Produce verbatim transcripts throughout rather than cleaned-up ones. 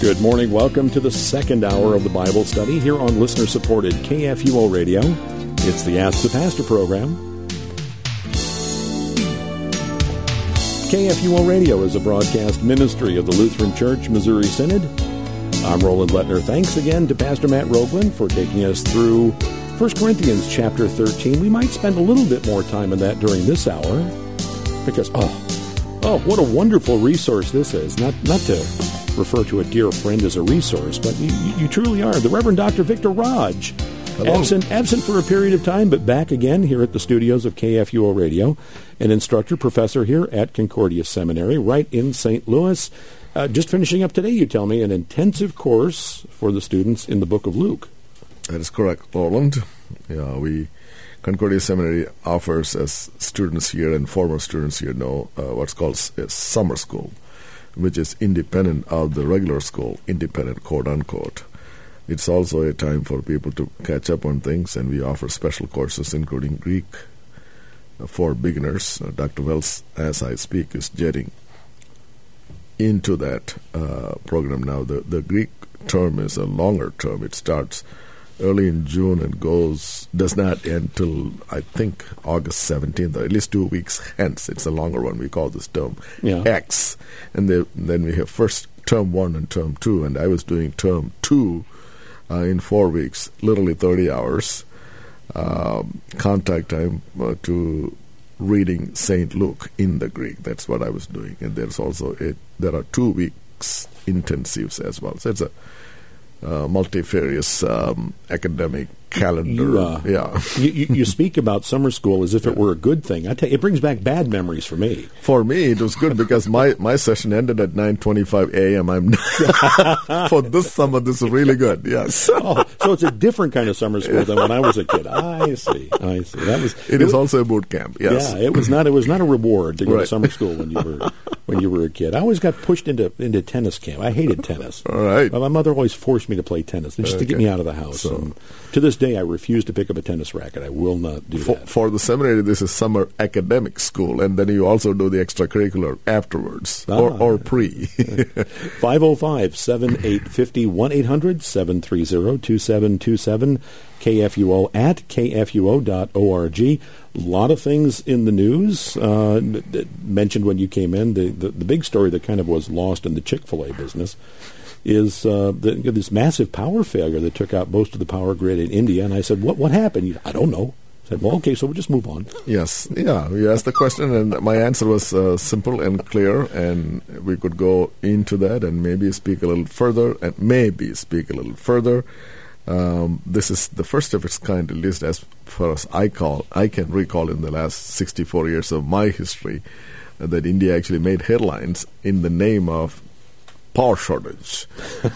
Good morning. Welcome to the second hour of the Bible study here on listener-supported K F U O Radio. It's the Ask the Pastor program. K F U O Radio is a broadcast ministry of the Lutheran Church Missouri Synod. I'm Roland Lettner. Thanks again to Pastor Matt Roeglen for taking us through First Corinthians chapter thirteen. We might spend a little bit more time on that during this hour because, oh, oh, what a wonderful resource this is. Not, not to refer to a dear friend as a resource, but you, you truly are. The Reverend Doctor Victor Raj, absent, absent for a period of time, but back again here at the studios of K F U O Radio, an instructor, professor here at Concordia Seminary, right in Saint Louis. Uh, just finishing up today, you tell me, an intensive course for the students in the book of Luke. That is correct, Roland. Yeah, we Concordia Seminary offers, as students here and former students here know, uh, what's called a summer school, which is independent of the regular school, independent, quote-unquote. It's also a time for people to catch up on things, and we offer special courses, including Greek for beginners. Uh, Doctor Wells, as I speak, is jetting into that uh, program now. The, the Greek term is a longer term. It starts early in June and goes does not end till I think August seventeenth, or at least two weeks hence. It's a longer one. We call this term yeah. X, and the, then we have first term one and term two. And I was doing term two uh, in four weeks, literally thirty hours um, contact time uh, to reading Saint Luke in the Greek. That's what I was doing. And there's also a, there are two weeks intensives as well. So it's a Uh, multifarious um, academic calendar. You, uh, yeah, you, you, you speak about summer school as if it were a good thing. I tell you, it brings back bad memories for me. For me, it was good because my, my session ended at nine twenty-five a.m. I'm for this summer. This is really good. Yes. Oh, so it's a different kind of summer school than when I was a kid. I see. I see. That was. It, it is was, also a boot camp. Yes. Yeah. It was not. It was not a reward to go right. to summer school when you were when you were a kid. I always got pushed into into tennis camp. I hated tennis. All right. But my mother always forced me to play tennis just okay. to get me out of the house. So, and to this day, I refuse to pick up a tennis racket. I will not do for, that. For the seminary, this is summer academic school, and then you also do the extracurricular afterwards, ah. or, or pre. five oh five, seven eight five oh, one eight hundred, seven three zero, two seven two seven, K F U O at K F U O dot org. A lot of things in the news uh, mentioned when you came in. The, the, the big story that kind of was lost in the Chick-fil-A business is uh, the, this massive power failure that took out most of the power grid in India. And I said, what what happened? I don't know. I said, well, okay, so we'll just move on. Yes. Yeah, you asked the question, and my answer was uh, simple and clear, and we could go into that and maybe speak a little further, and maybe speak a little further. Um, this is the first of its kind, at least as far as I call, I can recall in the last sixty-four years of my history, uh, that India actually made headlines in the name of power shortage.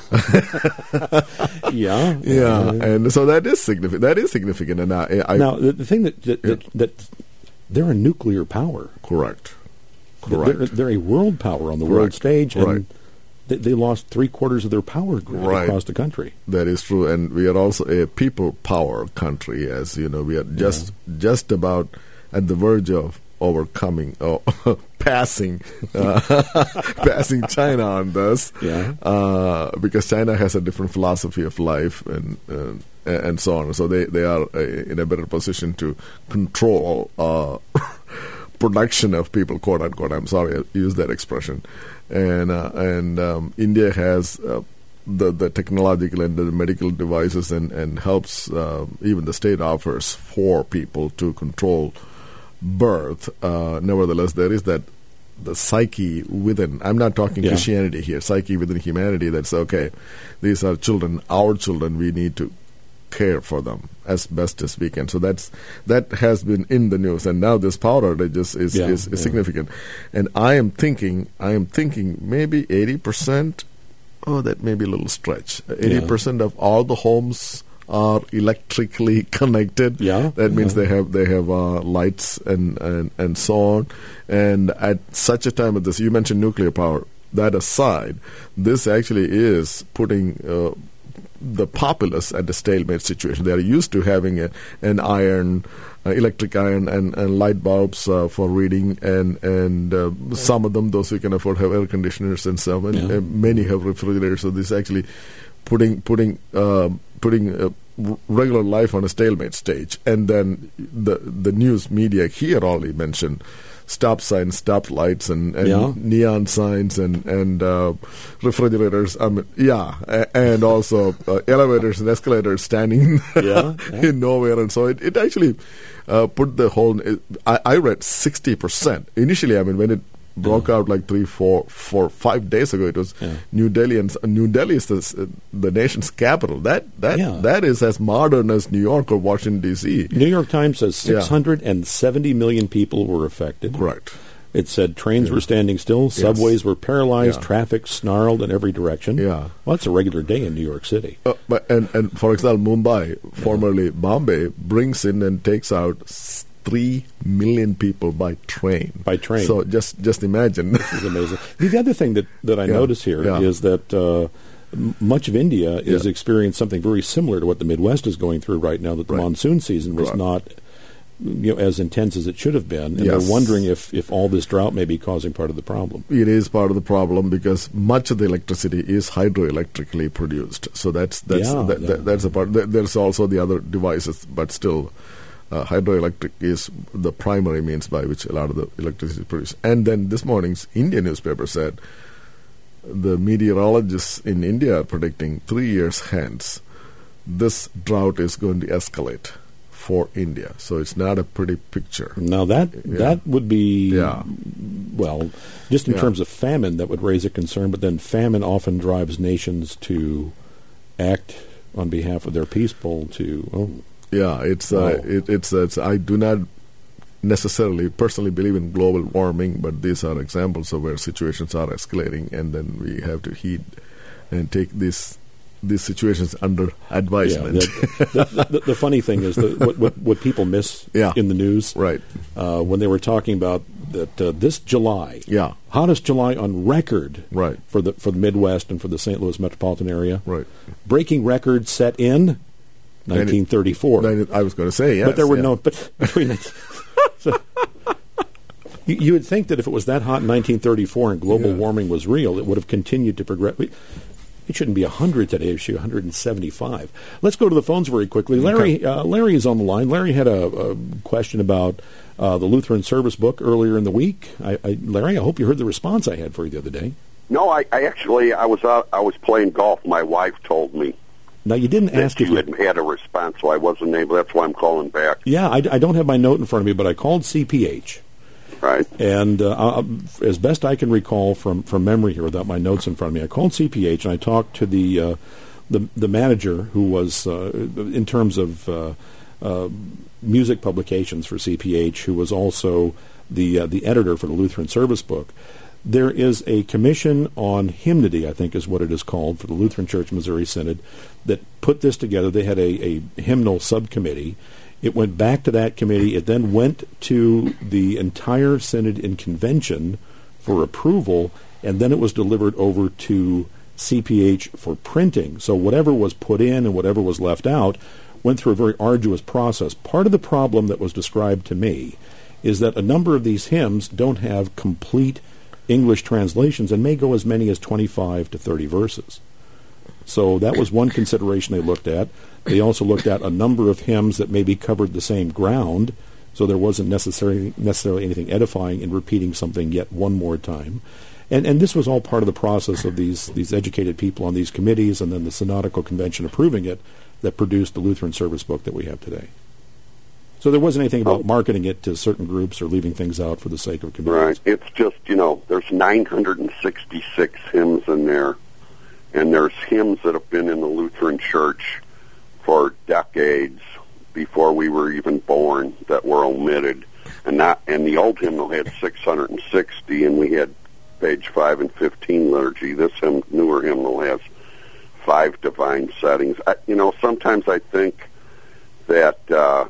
yeah, yeah, and so that is significant. That is significant. And I, I now the, the thing that that, yeah. that that they're a nuclear power. Correct. Correct. They're, they're a world power on the Correct. world stage, and right. they, they lost three quarters of their power grid right. across the country. That is true, and we are also a people power country. As you know, we are just yeah. just about at the verge of overcoming, oh, passing, uh, passing China on this, yeah. uh, because China has a different philosophy of life and uh, and so on. So they they are uh, in a better position to control uh, production of people, quote unquote. I'm sorry, I use that expression. And uh, and um, India has uh, the the technological and the medical devices, and and helps uh, even the state offers for people to control birth. Uh, nevertheless, there is that the psyche within. I'm not talking yeah. Christianity here. Psyche within humanity. That's okay. These are children, our children. We need to care for them as best as we can. So that's that has been in the news, and now this power outage is is, yeah, is, is yeah. significant. And I am thinking, I am thinking maybe eighty percent. Oh, that may be a little stretch. Eighty yeah. percent of all the homes are electrically connected. Yeah, that means yeah. they have they have uh, lights and, and and so on. And at such a time as this, you mentioned nuclear power. That aside, this actually is putting uh, the populace at a stalemate situation. They are used to having a, an iron, uh, electric iron, and, and light bulbs uh, for reading, and and uh, some of them, those who can afford, have air conditioners and so on. Yeah. Uh, many have refrigerators. So this is actually putting putting uh, putting uh, r- regular life on a stalemate stage. And then the the news media here only mention stop signs, stop lights, and, and Yeah. neon signs, and and uh, refrigerators. I mean, yeah, a- and also uh, elevators and escalators standing Yeah, yeah. in nowhere, and so it, it actually uh, put the whole. It, I, I read sixty percent initially. I mean, when it broke out like three, four, four, five days ago, it was Yeah. New Delhi, and s- New Delhi is the, s- the nation's capital. That that Yeah. that is as modern as New York or Washington D C. New York Times says Yeah. six hundred seventy million people were affected. Correct. It said trains were standing still, subways were paralyzed, Yeah. traffic snarled in every direction. Yeah. Well, that's a regular day in New York City. Uh, but and, and for example, Mumbai, formerly Bombay, brings in and takes out s- three million people by train. By train. So just just imagine. It's amazing. The other thing that, that I Yeah, notice here yeah. is that uh, m- much of India is Yeah. experiencing something very similar to what the Midwest is going through right now, that the Right. monsoon season was Right. not you know, as intense as it should have been. And Yes. they're wondering if, if all this drought may be causing part of the problem. It is part of the problem because much of the electricity is hydroelectrically produced. So that's that's Yeah, that, yeah. that, that's a part. There- There's also the other devices, but still, uh, hydroelectric is the primary means by which a lot of the electricity is produced. And then this morning's Indian newspaper said the meteorologists in India are predicting three years hence this drought is going to escalate for India. So it's not a pretty picture. Now that Yeah. that would be Yeah. well, just in Yeah. terms of famine, that would raise a concern. But then famine often drives nations to act on behalf of their people. To oh, Yeah, it's uh, Wow. it, it's, uh, it's. I do not necessarily personally believe in global warming, but these are examples of where situations are escalating, and then we have to heed and take these these situations under yeah. advisement. The, the, the, the funny thing is that what, what what people miss Yeah. in the news, Right. uh, when they were talking about that uh, this July, Yeah. hottest July on record, Right. for the for the Midwest and for the Saint Louis metropolitan area, Right. breaking record set in nineteen thirty-four. Then I was going to say yes. but there were yeah. no. But between it, so, you, you would think that if it was that hot in nineteen thirty-four and global Yeah. warming was real, it would have continued to progress. It shouldn't be one hundred today. It should be one hundred seventy-five. Let's go to the phones very quickly. Larry, uh, Larry is on the line. Larry had a, a question about uh, the Lutheran Service book earlier in the week. I, I, Larry, I hope you heard the response I had for you the other day. No, I, I actually I was out. I was playing golf. My wife told me Now, you didn't that ask if you you. had had a response, so I wasn't able. That's why I'm calling back. Yeah, I, I don't have my note in front of me, but I called C P H. Right. And uh, uh, as best I can recall from, from memory here, without my notes in front of me, I called C P H and I talked to the uh, the, the manager who was, uh, in terms of uh, uh, music publications for C P H, who was also the uh, the editor for the Lutheran Service book. There is a commission on hymnody, I think is what it is called, for the Lutheran Church Missouri Synod, that put this together. They had a, a hymnal subcommittee. It went back to that committee. It then went to the entire synod in convention for approval, and then it was delivered over to C P H for printing. So whatever was put in and whatever was left out went through a very arduous process. Part of the problem that was described to me is that a number of these hymns don't have complete English translations and may go as many as twenty-five to thirty verses. So that was one consideration they looked at. They also looked at a number of hymns that maybe covered the same ground, so there wasn't necessarily necessarily anything edifying in repeating something yet one more time. And and this was all part of the process of these these educated people on these committees, and then the Synodical Convention approving it, that produced the Lutheran Service book that we have today. So there wasn't anything about marketing it to certain groups or leaving things out for the sake of committees. Right. It's just, you know, there's nine hundred sixty-six hymns in there, and there's hymns that have been in the Lutheran Church for decades before we were even born that were omitted. And not, and the old hymnal had six hundred sixty, and we had page five and fifteen liturgy. This hymn, newer hymnal has five divine settings. I, you know, sometimes I think that uh,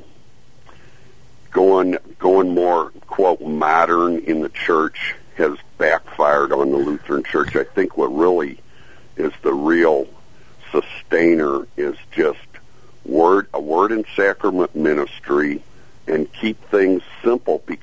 going going more, quote, modern in the church has backfired on the Lutheran Church. I think what really is the real sustainer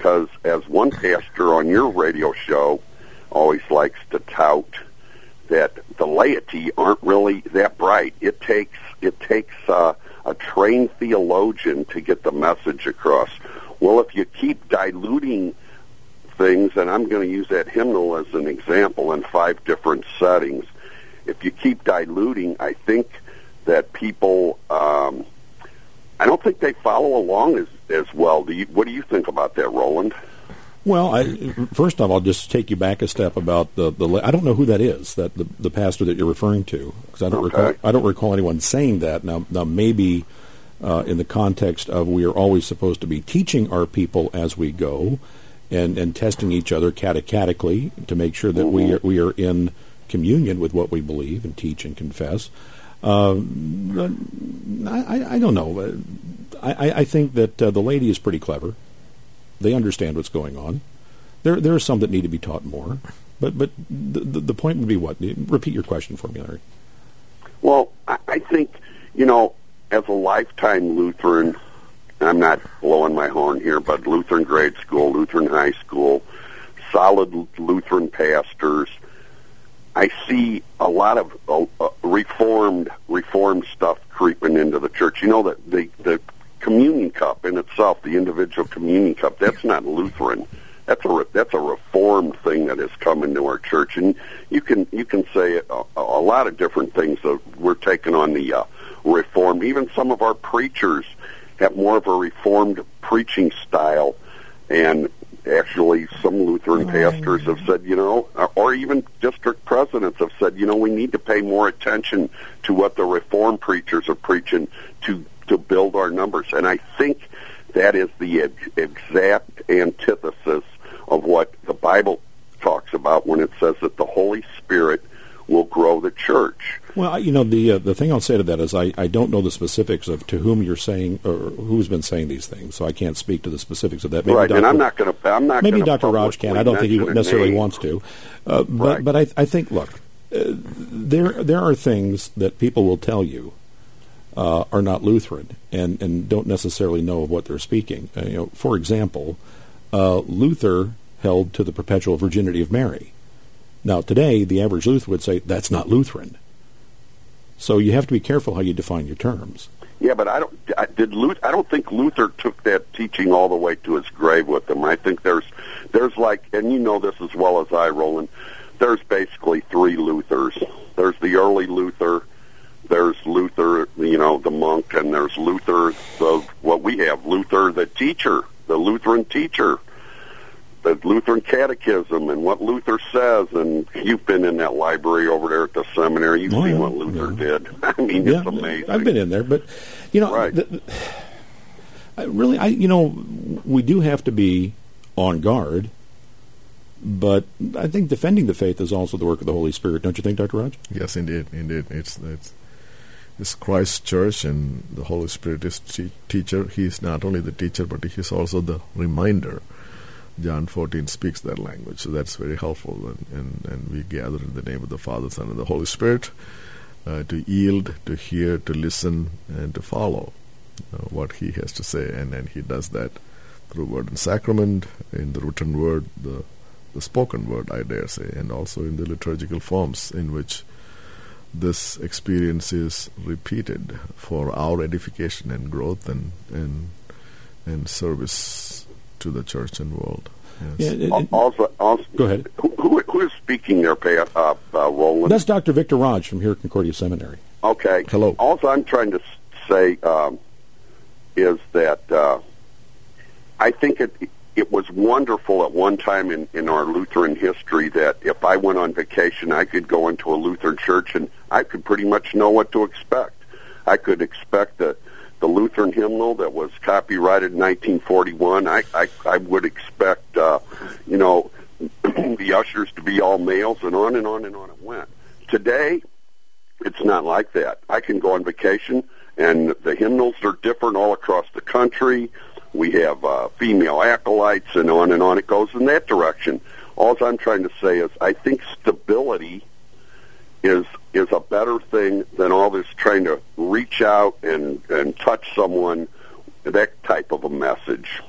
because as one pastor on your radio show always likes to tout, that the laity aren't really that bright. It takes it takes uh, a trained theologian to get the message across. Well, if you keep diluting things, and I'm going to use that hymnal as an example in five different settings, if you keep diluting, I think that people, um, I don't think they follow along as, as well. Do you, what do you think about that, Roland? Well, I, first off, I'll just take you back a step about the, the I don't know who that is, that the, the pastor that you're referring to, because I don't Okay. recall I don't recall anyone saying that. Now, now maybe uh, in the context of we are always supposed to be teaching our people as we go, and, and testing each other catechetically to make sure that we are, we are in communion with what we believe and teach and confess. Uh, I, I don't know. I, I think that uh, the lady is pretty clever. They understand what's going on. There, there are some that need to be taught more. But, but the, the, the point would be what? Repeat your question for me, Larry. Well, I, I think, you know, as a lifetime Lutheran, I'm not blowing my horn here, but Lutheran grade school, Lutheran high school, solid Lutheran pastors, I see a lot of uh, uh, reformed reformed stuff creeping into the church. You know, that the, the communion cup in itself, the individual communion cup, that's not Lutheran. That's a that's a reformed thing that has come into our church, and you can you can say a, a lot of different things that we're taking on the uh, reform. Even some of our preachers have more of a reformed preaching style, and actually some Lutheran pastors have said, you know, or even district presidents have said, you know, we need to pay more attention to what the reformed preachers are preaching to to build our numbers. And I think that is the ex- exact antithesis of what the Bible talks about when it says that the Holy Spirit will grow the church. Well, you know, the uh, the thing I'll say to that is I, I don't know the specifics of to whom you're saying or who's been saying these things, so I can't speak to the specifics of that. Maybe right, Doctor and I'm not going to. I'm not. Maybe Doctor Raj can. I don't think he necessarily wants to. Uh, but right. but I I think look, uh, there there are things that people will tell you uh, are not Lutheran and, and don't necessarily know of what they're speaking. Uh, you know, for example, uh, Luther held to the perpetual virginity of Mary. Now today, the average Lutheran would say that's not Lutheran. So you have to be careful how you define your terms. Yeah, but I don't. I, did Luther, I don't think Luther took that teaching all the way to his grave with him. I think there's, there's like, and you know this as well as I, Roland. There's basically three Luthers. There's the early Luther. There's Luther, you know, the monk, and there's Luther, the what we have, Luther, the teacher, the Lutheran teacher. The Lutheran Catechism and what Luther says, and you've been in that library over there at the seminary. You've oh, seen yeah, what Luther yeah. did. I mean, yeah, it's amazing. I've been in there, but you know, right. the, I really, I you know, we do have to be on guard. But I think defending the faith is also the work of the Holy Spirit, don't you think, Doctor Raj? Yes, indeed, indeed. It's it's it's Christ's church, and the Holy Spirit is te- teacher. He is not only the teacher, but he is also the reminder. John fourteen speaks that language, so that's very helpful. And, and, and we gather in the name of the Father, Son, and the Holy Spirit uh, to yield, to hear, to listen, and to follow uh, what He has to say. And then He does that through word and sacrament, in the written word, the, the spoken word, I dare say, and also in the liturgical forms in which this experience is repeated for our edification and growth and and, and service to the church and world. Yes. Yeah, it, it, also, also, go ahead. Who, who, who is speaking there, uh, uh, Roland? That's Doctor Victor Raj from here at Concordia Seminary. Okay. Hello. Also, I'm trying to say um, is that uh, I think it it was wonderful at one time in, in our Lutheran history that if I went on vacation, I could go into a Lutheran church and I could pretty much know what to expect. I could expect the the Lutheran hymnal that was copyrighted in nineteen forty-one. I I, I would expect uh, you know the ushers to be all males, and on and on and on it went. Today, it's not like that. I can go on vacation, and the hymnals are different all across the country. We have uh, female acolytes, and on and on it goes in that direction. All I'm trying to say is I think stability is is a better thing than all this trying to reach out and, and touch someone, that type of a message.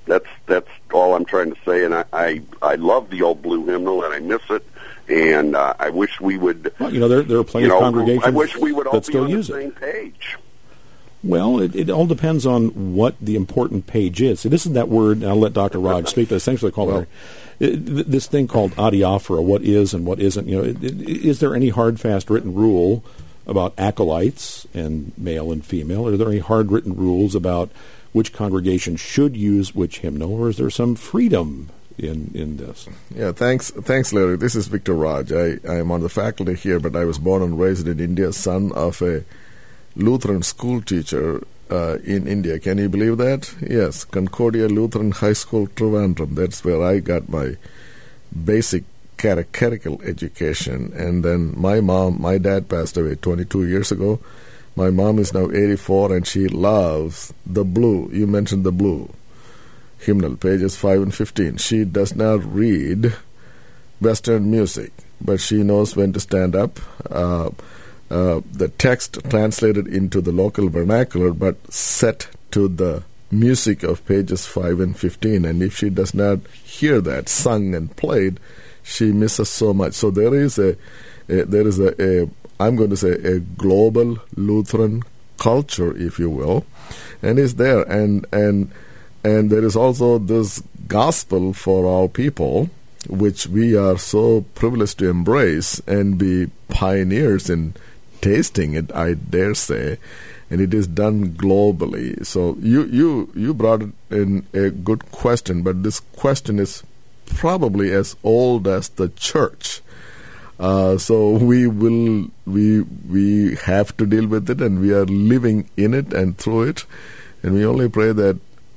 That's that's all I'm trying to say. And I, I, I love the old blue hymnal, and I miss it. And uh, I wish we would. Well, you know, there there are plenty you know, of congregations I wish we would all that be still on use the it. same page. Well, it, it all depends on what the important page is. See, this is that word, and I'll let Doctor Raj speak, but essentially called well, it, this thing called adiaphora, what is and what isn't. You know, it, it, is there any hard, fast written rule about acolytes and male and female? Are there any hard written rules about which congregation should use which hymnal, or is there some freedom in in this? Yeah, thanks, thanks, Larry. This is Victor Raj. I, I am on the faculty here, but I was born and raised in India, son of a Lutheran school teacher uh, in India. Can you believe that? Yes, Concordia Lutheran High School, Trivandrum. That's where I got my basic catechetical education. And then my mom, my dad passed away twenty-two years ago. My mom is now eighty-four, and she loves the blue. You mentioned the blue hymnal, pages five and fifteen. She does not read Western music, but she knows when to stand up. Uh, Uh, the text translated into the local vernacular, but set to the music of pages five and fifteen. And if she does not hear that sung and played, she misses so much. So there is a, a there is a, a I'm going to say a global Lutheran culture, if you will, and is there. And and and there is also this gospel for all people, which we are so privileged to embrace and be pioneers in tasting it, I dare say, and it is done globally. So you you you brought in a good question, but this question is probably as old as the church. Uh, so we will we we have to deal with it, and we are living in it and through it, and we only pray that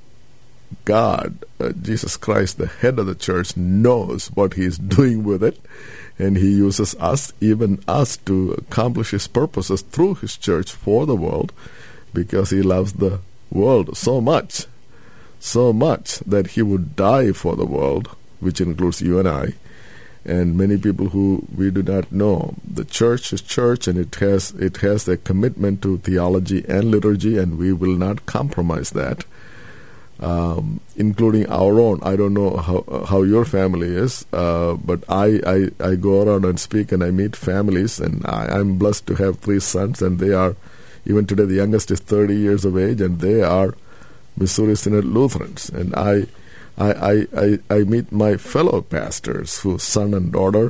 God, uh, Jesus Christ, the head of the church, knows what He is doing with it. And He uses us, even us, to accomplish His purposes through His church for the world, because He loves the world so much, so much that He would die for the world, which includes you and I, and many people who we do not know. The church is church, and it has it has a commitment to theology and liturgy, and we will not compromise that. Um, including our own. I don't know how how your family is, uh, but I, I, I go around and speak, and I meet families, and I, I'm blessed to have three sons, and they are, even today, the youngest is thirty years of age, and they are Missouri Synod Lutherans. And I I, I, I, I meet my fellow pastors whose son and daughter,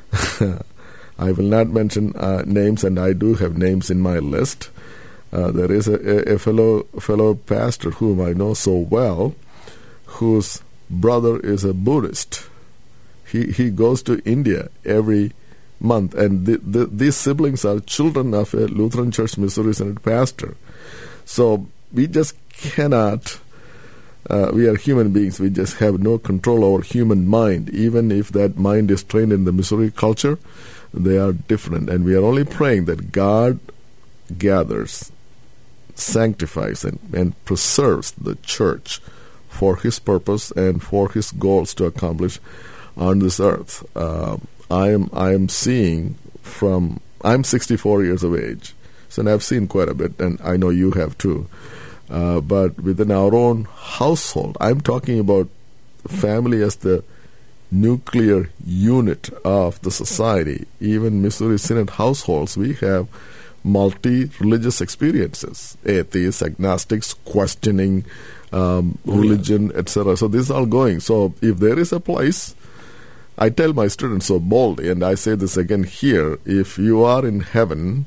I will not mention uh, names, and I do have names in my list. Uh, there is a, a, a fellow fellow pastor whom I know so well, whose brother is a Buddhist. He he goes to India every month, and the, the, these siblings are children of a Lutheran Church Missouri Synod pastor. So we just cannot. Uh, we are human beings. We just have no control over human mind. Even if that mind is trained in the Missouri culture, they are different, and we are only praying that God gathers, sanctifies, and, and preserves the church for His purpose and for His goals to accomplish on this earth. Uh, I am I am seeing from I'm sixty-four years of age, so and I've seen quite a bit, and I know you have too. Uh, but within our own household, I'm talking about family as the nuclear unit of the society. Even Missouri Synod households, we have multi-religious experiences, atheists, agnostics, questioning um, oh, religion, yeah. et cetera. So this is all going. So if there is a place, I tell my students so boldly, and I say this again here, if you are in heaven,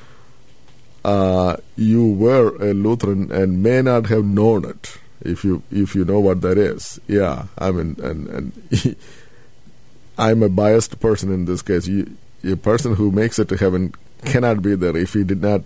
uh, you were a Lutheran and may not have known it, if you if you know what that is. Yeah, I mean, and, and I'm a biased person in this case. You, a person who makes it to heaven cannot be there if he did not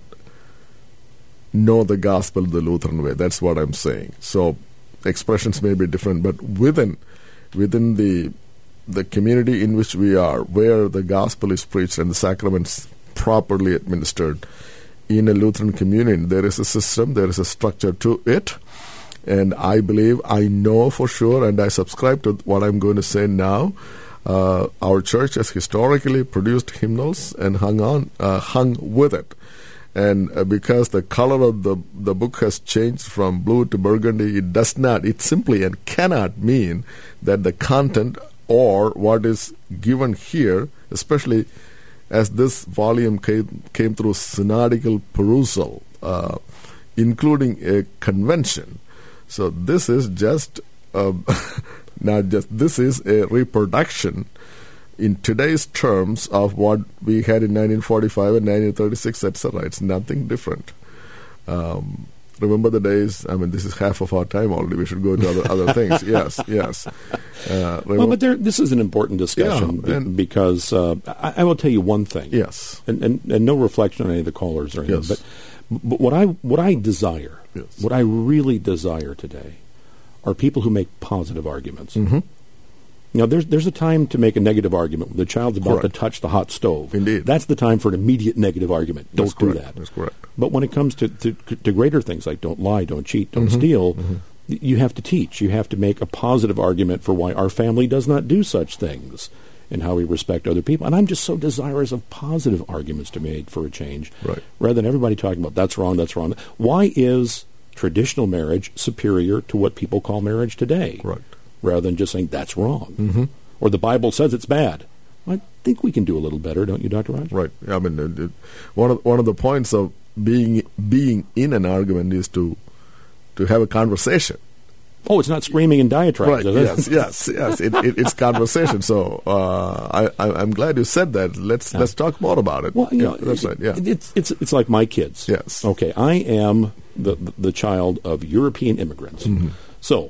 know the gospel the Lutheran way. That's what I'm saying. So expressions may be different, but within within the the community in which we are, where the gospel is preached and the sacraments properly administered in a Lutheran communion, there is a system, there is a structure to it. And I believe, I know for sure, and I subscribe to what I'm going to say now. Uh, our church has historically produced hymnals and hung on, uh, hung with it. And uh, because the color of the the book has changed from blue to burgundy, it does not, it simply and cannot mean that the content or what is given here, especially as this volume came, came through synodical perusal, uh, including a convention. So this is just, uh, not just, this is a reproduction in today's terms of what we had in nineteen forty-five and nineteen thirty-six, et cetera. It's nothing different. Um, remember the days, I mean, this is half of our time already. We should go to other, other things. Yes, yes. Uh, well, but there, this is an important discussion yeah, be, because uh, I, I will tell you one thing. Yes. And, and, and no reflection on any of the callers or anything. Yes. But, but what I what I desire, yes. what I really desire today are people who make positive arguments. Mm-hmm. You know, there's there's a time to make a negative argument when the child's about Correct. to touch the hot stove. Indeed. That's the time for an immediate negative argument. Don't That's do correct. that. That's correct. But when it comes to, to, to greater things like don't lie, don't cheat, don't Mm-hmm. steal, Mm-hmm. you have to teach. You have to make a positive argument for why our family does not do such things and how we respect other people. And I'm just so desirous of positive arguments to be made for a change, Right. rather than everybody talking about that's wrong, that's wrong. Why is traditional marriage superior to what people call marriage today? Right. Rather than just saying that's wrong. Mm-hmm. Or the Bible says it's bad. I think we can do a little better, don't you, Doctor Raj? Right. I mean, it, it, one of one of the points of being being in an argument is to to have a conversation. Oh, it's not screaming and diatribes, Right. is it? Yes. Yes. Yes. It, it, it's conversation. So uh, I, I, I'm glad you said that. Let's Yeah. let's talk more about it. Well, you yeah, know, that's right. Yeah. it- it's it's it's like my kids. Yes. Okay, I am the the child of European immigrants. Mm-hmm. So,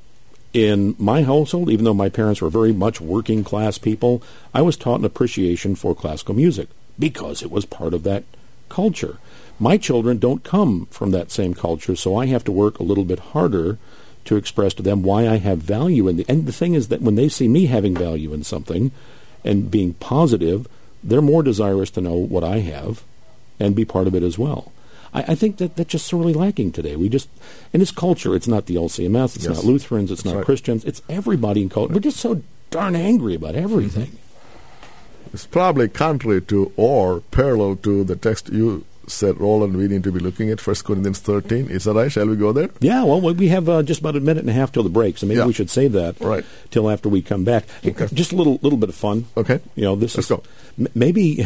in my household, even though my parents were very much working class people, I was taught an appreciation for classical music because it was part of that culture. My children don't come from that same culture, so I have to work a little bit harder to express to them why I have value in the. And the thing is that when they see me having value in something and being positive, they're more desirous to know what I have and be part of it as well. I, I think that that's just sorely lacking today. We just, in this culture, it's not the L C M S, it's Yes. not Lutherans, it's That's not right. Christians, it's everybody in culture. We're just so darn angry about everything. It's probably contrary to or parallel to the text you said, Roland, we need to be looking at First Corinthians thirteen. Is that right? Shall we go there? Yeah, well, we have uh, just about a minute and a half till the break, so maybe Yeah. we should save that Right. till after we come back. Okay. Just a little little bit of fun. Okay. You know, this Let's is go. m- maybe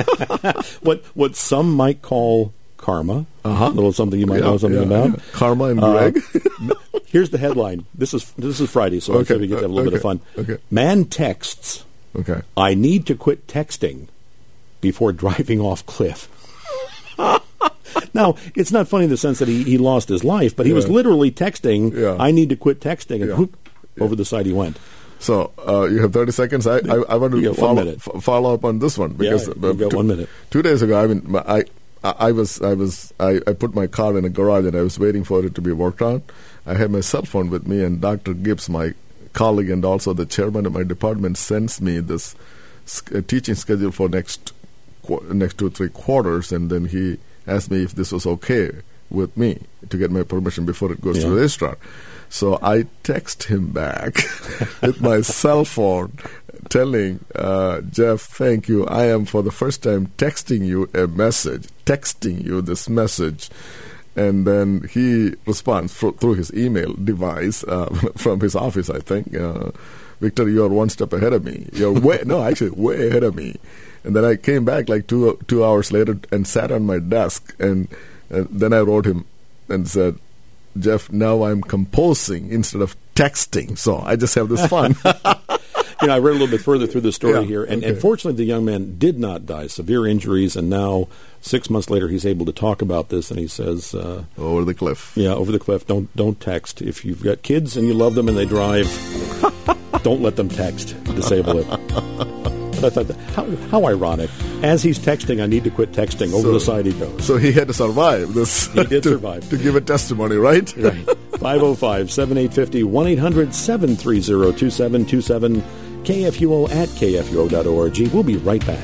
what what some might call karma. Uh-huh. A little something you might Yeah, know something yeah, about. yeah. Karma and Uh, Greg. Here's the headline. This is this is Friday, so I Okay, said we get to have a little bit of okay, fun. okay. Man texts, Okay. I need to quit texting before driving off cliff. Now, it's not funny in the sense that he, he lost his life, but he was Yeah. literally texting, Yeah. I need to quit texting, and Yeah. whoop, over the side he went. So uh, you have thirty seconds. I, I, I want to You have one follow, minute. f- follow up on this one because Yeah, you've got two, one minute. two days ago, I mean, my- I, I, I was, I was, I, I put my car in a garage and I was waiting for it to be worked on. I had my cell phone with me, and Doctor Gibbs, my colleague and also the chairman of my department, sends me this sk- uh, teaching schedule for next qu- next two three quarters, and then he asked me if this was okay with me to get my permission before it goes Yeah. to the registrar. So I text him back with my cell phone telling uh, Jeff, thank you. I am for the first time texting you a message, texting you this message. And then he responds fr- through his email device uh, from his office, I think. Uh, Victor, you are one step ahead of me. You're way, no, actually, way ahead of me. And then I came back like two two hours later and sat on my desk. And, and then I wrote him and said, Jeff, now I'm composing instead of texting. So I just have this fun. You know, I read a little bit further through the story Yeah, here, and, okay. and fortunately the young man did not die, severe injuries, and now six months later he's able to talk about this, and he says, uh, Over the cliff. yeah, over the cliff, don't don't text. If you've got kids and you love them and they drive, don't let them text. Disable it. But I thought, that, how, how ironic. As he's texting, I need to quit texting. Over So- the side he goes. So he had to survive this. He did to, survive. To give a testimony, right? Right. five oh five, seven eight five oh, one eight hundred, seven three zero, two seven two seven, K F U O at K F U O dot org. We'll be right back.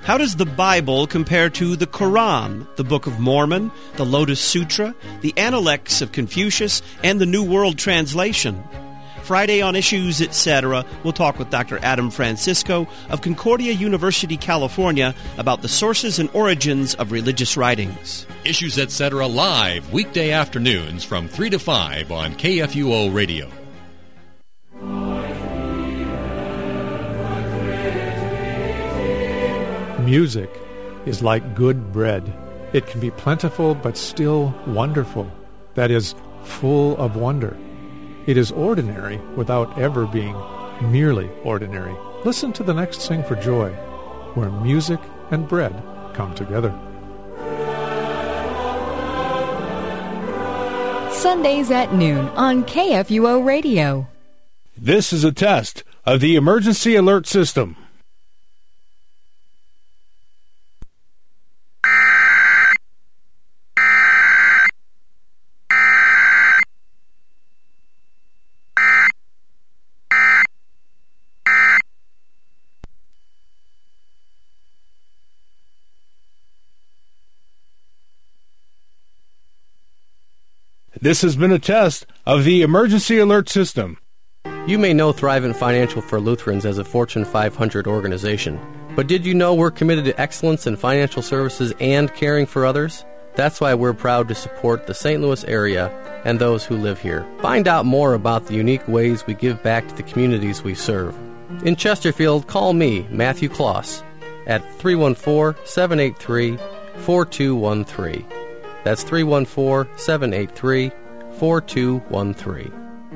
How does the Bible compare to the Quran, the Book of Mormon, the Lotus Sutra, the Analects of Confucius, and the New World Translation? Friday on Issues, et cetera, we'll talk with Doctor Adam Francisco of Concordia University, California, about the sources and origins of religious writings. Issues, et cetera, live weekday afternoons from three to five on K F U O Radio. Music is like good bread. It can be plentiful but still wonderful. That is, full of wonder. It is ordinary without ever being merely ordinary. Listen to the next Sing for Joy, where music and bread come together. Sundays at noon on K F U O Radio. This is a test of the emergency alert system. This has been a test of the emergency alert system. You may know Thrivent Financial for Lutherans as a Fortune five hundred organization, but did you know we're committed to excellence in financial services and caring for others? That's why we're proud to support the Saint Louis area and those who live here. Find out more about the unique ways we give back to the communities we serve. In Chesterfield, call me, Matthew Kloss, at three one four, seven eight three, four two one three. That's three one four, seven eight three, four two one three.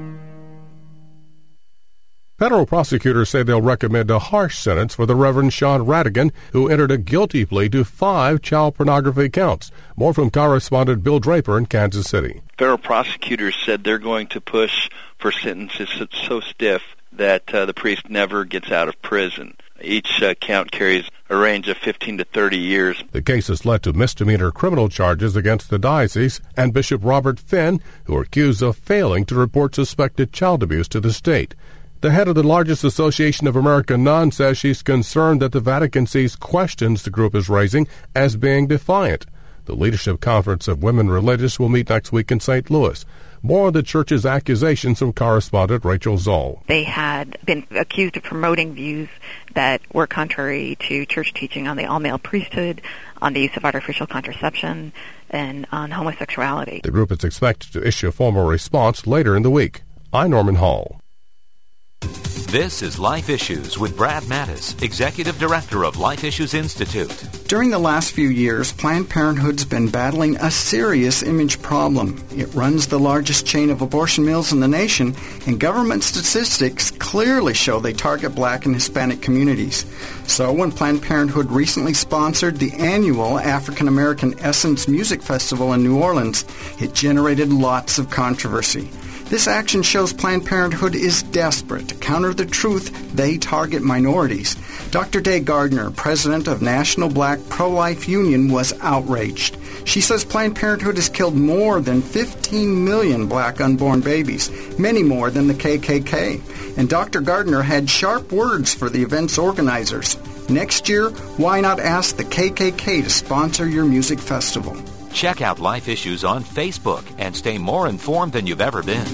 Federal prosecutors say they'll recommend a harsh sentence for the Reverend Sean Radigan, who entered a guilty plea to five child pornography counts. More from correspondent Bill Draper in Kansas City. Federal prosecutors said they're going to push for sentences so stiff that uh, the priest never gets out of prison. Each uh, count carries a range of fifteen to thirty years. The case has led to misdemeanor criminal charges against the diocese and Bishop Robert Finn, who are accused of failing to report suspected child abuse to the state. The head of the largest association of American nuns says she's concerned that the Vatican sees questions the group is raising as being defiant. The Leadership Conference of Women Religious will meet next week in Saint Louis. More of the church's accusations from correspondent Rachel Zoll. They had been accused of promoting views that were contrary to church teaching on the all-male priesthood, on the use of artificial contraception, and on homosexuality. The group is expected to issue a formal response later in the week. I'm Norman Hall. This is Life Issues with Brad Mattis, Executive Director of Life Issues Institute. During the last few years, Planned Parenthood's been battling a serious image problem. It runs the largest chain of abortion mills in the nation, and government statistics clearly show they target black and Hispanic communities. So when Planned Parenthood recently sponsored the annual African American Essence Music Festival in New Orleans, it generated lots of controversy. This action shows Planned Parenthood is desperate to counter the truth they target minorities. Doctor Day Gardner, president of National Black Pro-Life Union, was outraged. She says Planned Parenthood has killed more than fifteen million black unborn babies, many more than the K K K. And Doctor Gardner had sharp words for the event's organizers. Next year, why not ask the K K K to sponsor your music festival? Check out Life Issues on Facebook and stay more informed than you've ever been.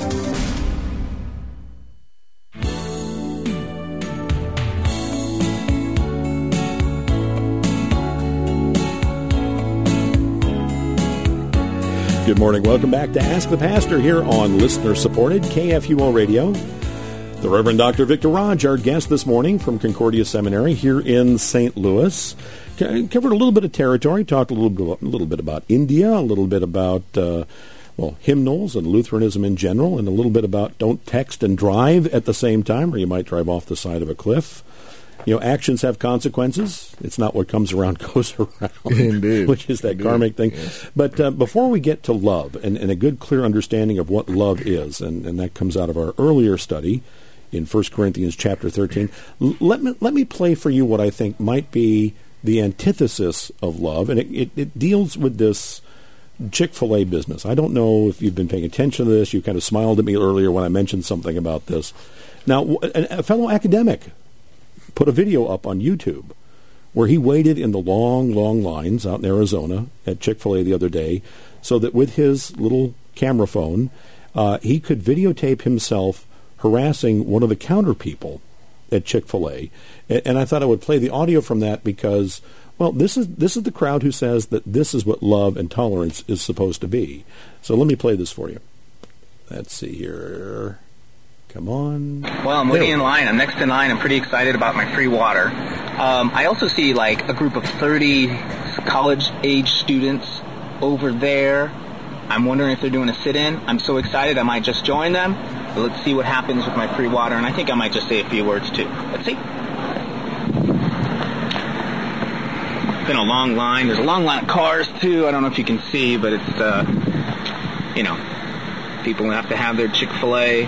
Good morning. Welcome back to Ask the Pastor here on listener-supported K F U O Radio. The Reverend Doctor Victor Raj, our guest this morning from Concordia Seminary here in Saint Louis. Covered a little bit of territory, talked a little bit, a little bit about India, a little bit about, uh, well, hymnals and Lutheranism in general, and a little bit about don't text and drive at the same time, or you might drive off the side of a cliff. You know, actions have consequences. It's not what comes around goes around, Indeed. which is that Indeed. karmic thing. Yes. But uh, before we get to love and, and a good, clear understanding of what love is, and, and that comes out of our earlier study in First Corinthians chapter thirteen, l- let me let me play for you what I think might be the antithesis of love, and it, it, it deals with this Chick-fil-A business. I don't know if you've been paying attention to this. You kind of smiled at me earlier when I mentioned something about this. Now, a fellow academic put a video up on YouTube where he waited in the long, long lines out in Arizona at Chick-fil-A the other day so that with his little camera phone, uh, he could videotape himself harassing one of the counter people at Chick-fil-A. And, and I thought I would play the audio from that because, well, this is this is the crowd who says that this is what love and tolerance is supposed to be. So let me play this for you. Let's see here. Come on. Well, I'm waiting in line. I'm next in line. I'm pretty excited about my free water. Um, I also see like a group of thirty college-age students over there. I'm wondering if they're doing a sit-in. I'm so excited I might just join them. But let's see what happens with my free water, and I think I might just say a few words too. Let's see. It's been a long line. There's a long line of cars too. I don't know if you can see, but it's, uh, you know, people have to have their Chick-fil-A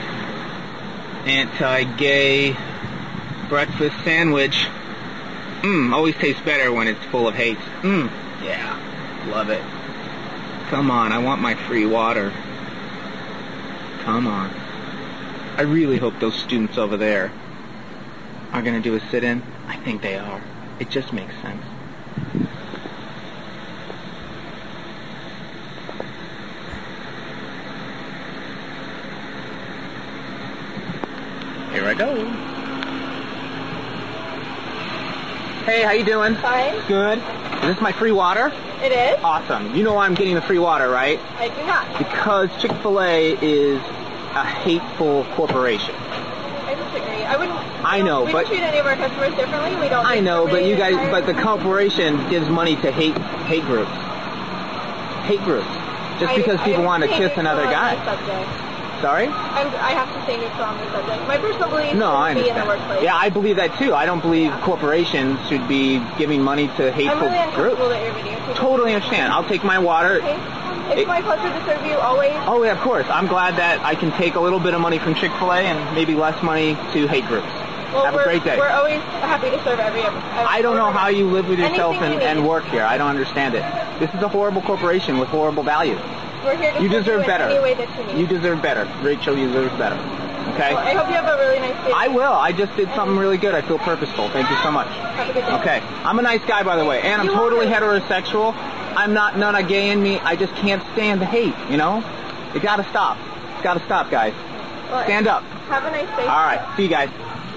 anti-gay breakfast sandwich. Mmm, always tastes better when it's full of hate. Mmm, yeah, love it. Come on, I want my free water. Come on. I really hope those students over there are going to do a sit-in. I think they are. It just makes sense. Here I go. Hey, how you doing? Fine. Good. Is this my free water? It is. Awesome. You know why I'm getting the free water, right? I do not. Because Chick-fil-A is a hateful corporation. I disagree. I wouldn't. I know, we but don't treat any of our customers differently. We don't. I know, but you guys, discriminate. but the corporation gives money to hate hate groups. Hate groups. Just I- because I people am want to staying kiss another neutral on guy. this subject. Sorry? I'm, I have to stay neutral on this subject. My personal belief No, I is to be in the understand. workplace. Yeah, I believe that too. I don't believe corporations should be giving money to I'm hateful really groups. uncomfortable that you're videotaping. Totally understand. I'll take my water. Okay. It's my pleasure to serve you always. Oh, yeah, of course. I'm glad that I can take a little bit of money from Chick-fil-A and maybe less money to hate groups. Well, Have a we're, great day. We're always happy to serve every. every I don't know how you live with yourself Anything and, you and need. work here. I don't understand it. This is a horrible corporation with horrible values. We're here to You serve deserve in better. any way that you need. You deserve better. Rachel, you deserve better. Okay? Well, I hope you have a really nice day. I will. I just did something really good. I feel purposeful. Thank you so much. Have a good day. Okay. I'm a nice guy, by the way, and I'm You totally are. heterosexual. I'm not none of gay in me. I just can't stand the hate, you know? It gotta stop. It's gotta stop, guys. Well, Stand up. Have a nice day. All right. See you guys.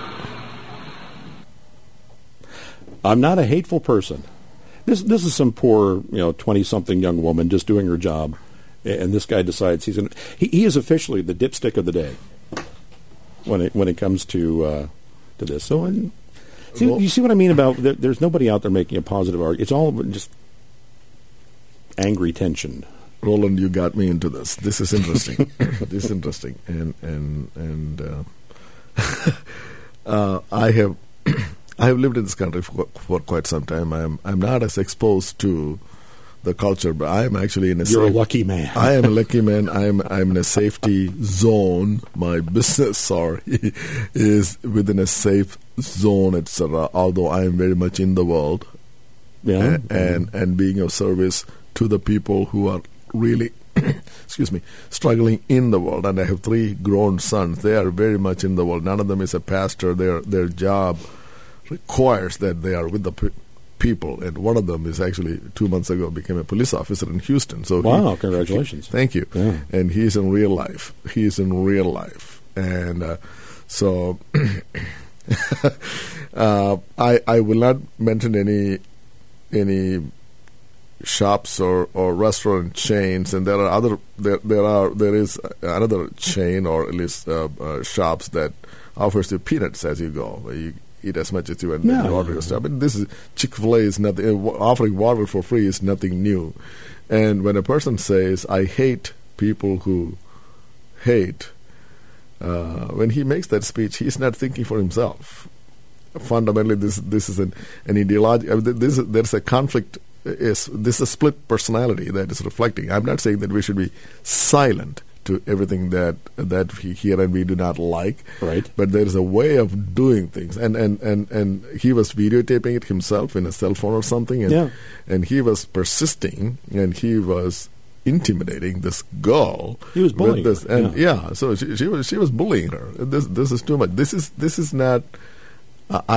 I'm not a hateful person. This this is some poor, you know, twenty-something young woman just doing her job, and this guy decides he's going to... He, he is officially the dipstick of the day when it when it comes to uh, to this. So, and, see, Well- you see what I mean about... There, there's nobody out there making a positive argument. It's all just angry tension. Roland, you got me into this. This is interesting. This is interesting, and and and uh, uh, I have I have lived in this country for, for quite some time. I'm I'm not as exposed to the culture, but I am actually in a. You're safe, a lucky man. I am a lucky man. I'm I'm in a safety zone. My business, sorry, is within a safe zone, et cetera. Although I am very much in the world, Yeah. and and, and being of service to the people who are really, excuse me, struggling in the world. And I have three grown sons. They are very much in the world. None of them is a pastor. Their their job requires that they are with the pe- people. And one of them is actually two months ago became a police officer in Houston. So Wow, he- congratulations. Thank you. Yeah. And he's in real life. He's in real life. And uh, so uh, I I will not mention any any shops or, or restaurant chains, and there are other there there are there is another chain or at least uh, uh, shops that offers you peanuts as you go. Where you eat as much as you and then Yeah. you order your stuff. But this is Chick-fil-A is nothing. Uh, offering water for free is nothing new. And when a person says, "I hate people who hate," uh, when he makes that speech, he's not thinking for himself. Fundamentally, this this is an an ideology. I mean, this is, there's a conflict. Is this is a split personality that is reflecting? I'm not saying that we should be silent to everything that that we hear and we do not like. Right. But there is a way of doing things, and and, and, and he was videotaping it himself in a cell phone or something, and Yeah. and he was persisting, and he was intimidating this girl. He was bullying with this, her, and yeah. yeah, so she, she was she was bullying her. This this is too much. This is this is not. I, I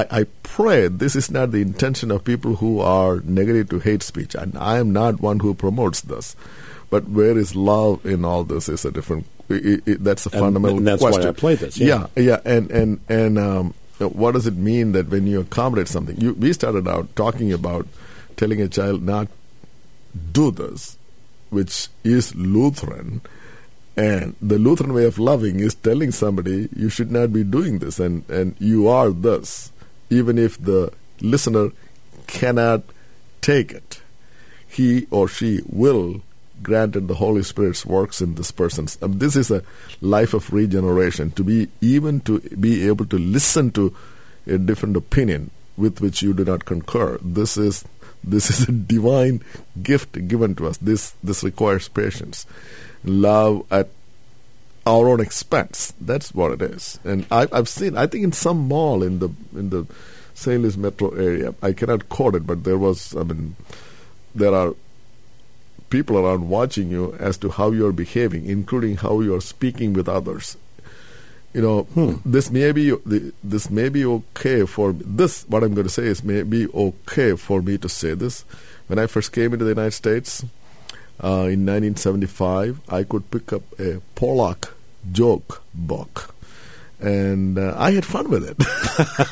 pray this is not the intention of people who are negative to hate speech. And I am not one who promotes this. But where is love in all this is a different, it, it, that's a and, fundamental and that's question. why I play this. Yeah, yeah. yeah. And, and, and um, what does it mean that when you accommodate something? You, we started out talking about telling a child not do this, which is Lutheran. And the Lutheran way of loving is telling somebody you should not be doing this, and, and you are this, even if the listener cannot take it. He or she will, granted the Holy Spirit's works in this person's. Um, this is a life of regeneration, to be even to be able to listen to a different opinion with which you do not concur. This is this is a divine gift given to us. This this requires patience, love at our own expense. That's what it is. And I, I've seen. I think in some mall in the in the Saint Louis metro area, I cannot quote it, but there was. I mean, there are people around watching you as to how you're behaving, including how you're speaking with others. You know, hmm. this may be this may be okay for this. What I'm going to say is may be okay for me to say this. When I first came into the United States uh, in nineteen seventy-five, I could pick up a Pollock joke book, and uh, I had fun with it.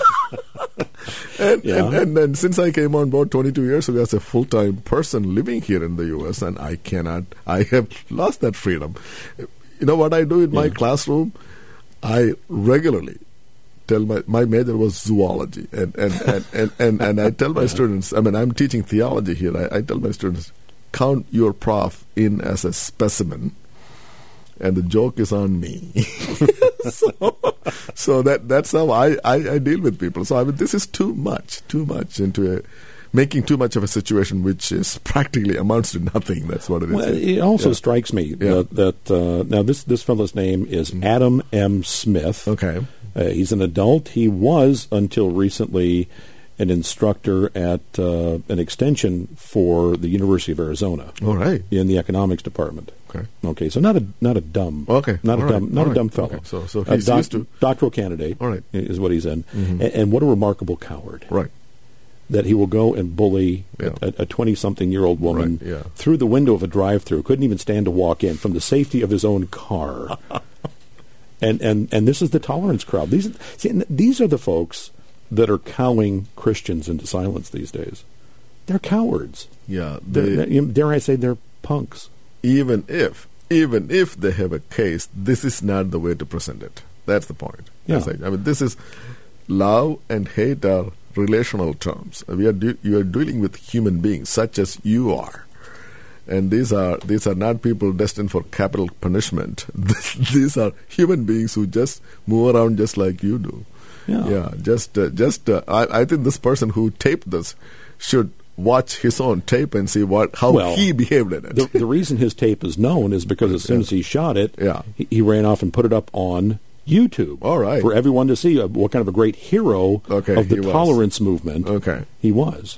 And, yeah. and, and then since I came on board twenty-two years ago as a full-time person living here in the U S, and I cannot, I have lost that freedom. You know what I do in yeah. my classroom? I regularly tell my, my major was zoology, and, and, and, and, and, and I tell my yeah. students, I mean, I'm teaching theology here, I, I tell my students, count your prof in as a specimen, and the joke is on me. so so that that's how I, I, I deal with people. So I mean, this is too much, too much into a, making too much of a situation which is practically amounts to nothing. That's what it is. Well, it also yeah. strikes me yeah. that, that uh, now this, this fellow's name is mm-hmm. Adam M. Smith. Okay. Uh, he's an adult. He was, until recently, an instructor at uh, an extension for the University of Arizona. All right. In the economics department. Okay. Okay. So not a not a dumb. Okay. Not All a dumb right. not All a dumb right. fellow. Okay. So so a he's doc- used to doctoral candidate. All right. Is what he's in, mm-hmm. and, and what a remarkable coward. Right. That he will go and bully yeah. a twenty-something-year-old woman right. yeah. through the window of a drive-through. Couldn't even stand to walk in from the safety of his own car. and and and this is the tolerance crowd. These see, these are the folks that are cowing Christians into silence these days. They're cowards. Yeah. They, they're, dare I say they're punks. Even if even if they have a case, this is not the way to present it. That's the point. Yeah. That's I mean, this is love and hate are relational terms. We are de- you are dealing with human beings such as you are, and these are these are not people destined for capital punishment. These are human beings who just move around just like you do. Yeah, yeah. Just uh, just uh, I, I think this person who taped this should watch his own tape and see what how well, he behaved in it. The, the reason his tape is known is because as soon yeah. as he shot it, yeah. he, he ran off and put it up on YouTube. All right. For everyone to see uh, what kind of a great hero okay, of the he tolerance was. movement okay. he was.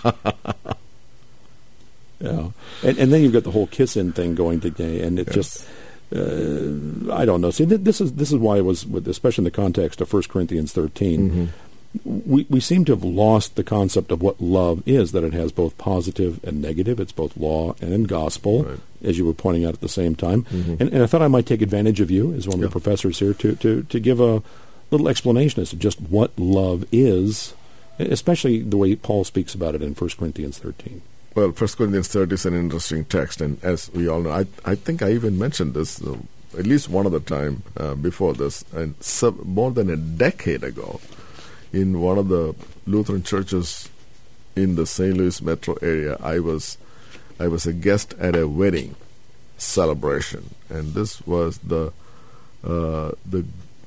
yeah. And, and then you've got the whole kiss-in thing going today, and it yes. just, uh, I don't know. See, th- this is this is why it was, with, especially in the context of First Corinthians thirteen, mm-hmm. we, we seem to have lost the concept of what love is, that it has both positive and negative. It's both law and gospel, right. as you were pointing out at the same time. Mm-hmm. And, and I thought I might take advantage of you as one of yeah. the professors here to, to, to give a little explanation as to just what love is, especially the way Paul speaks about it in First Corinthians thirteen. Well, First Corinthians thirteen is an interesting text, and as we all know, I, I think I even mentioned this uh, at least one other time uh, before this, and sub, more than a decade ago, in one of the Lutheran churches in the Saint Louis metro area, I was I was a guest at a wedding celebration, and this was the uh, the